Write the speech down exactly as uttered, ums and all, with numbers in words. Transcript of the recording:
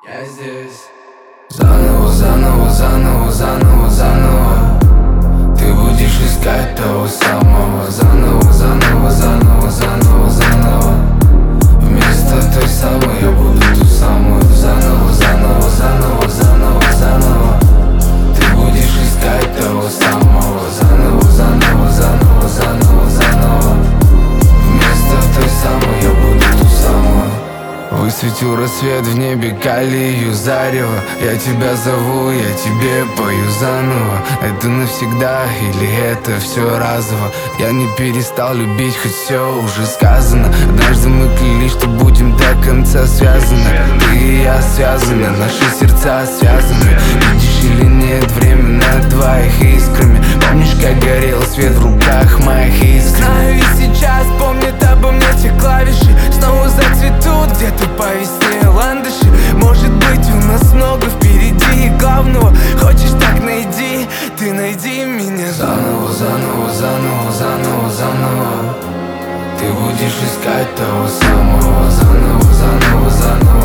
Я здесь. Заново, заново, заново, заново, заново. Ты будешь искать того самого. Заново, заново, заново, заново, заново. Вместо той самой я буду ту самую. Заново, заново, заново, заново, заново. Ты будешь искать того самого. Заново, заново, заново, заново, заново. Вместо той самой я буду ту самую. Высветил рассвет в небе, калию зарево. Я тебя зову, я тебе пою заново. Это навсегда или это все разово? Я не перестал любить, хоть все уже сказано. Однажды мы клялись, что будем до конца связаны. Ты и я связаны, наши сердца связаны. Видишь или нет, время на двоих искрами. Помнишь, как горел свет в руках моих искр? Знаю и сейчас помнят обо мне те клавиши. Снова зацветут где-то по весне ландыши. Может быть, у нас много впереди главного. Хочешь, так найди, ты найди меня заново, заново, заново, заново, заново. Ты будешь искать того самого. Заново, заново, заново.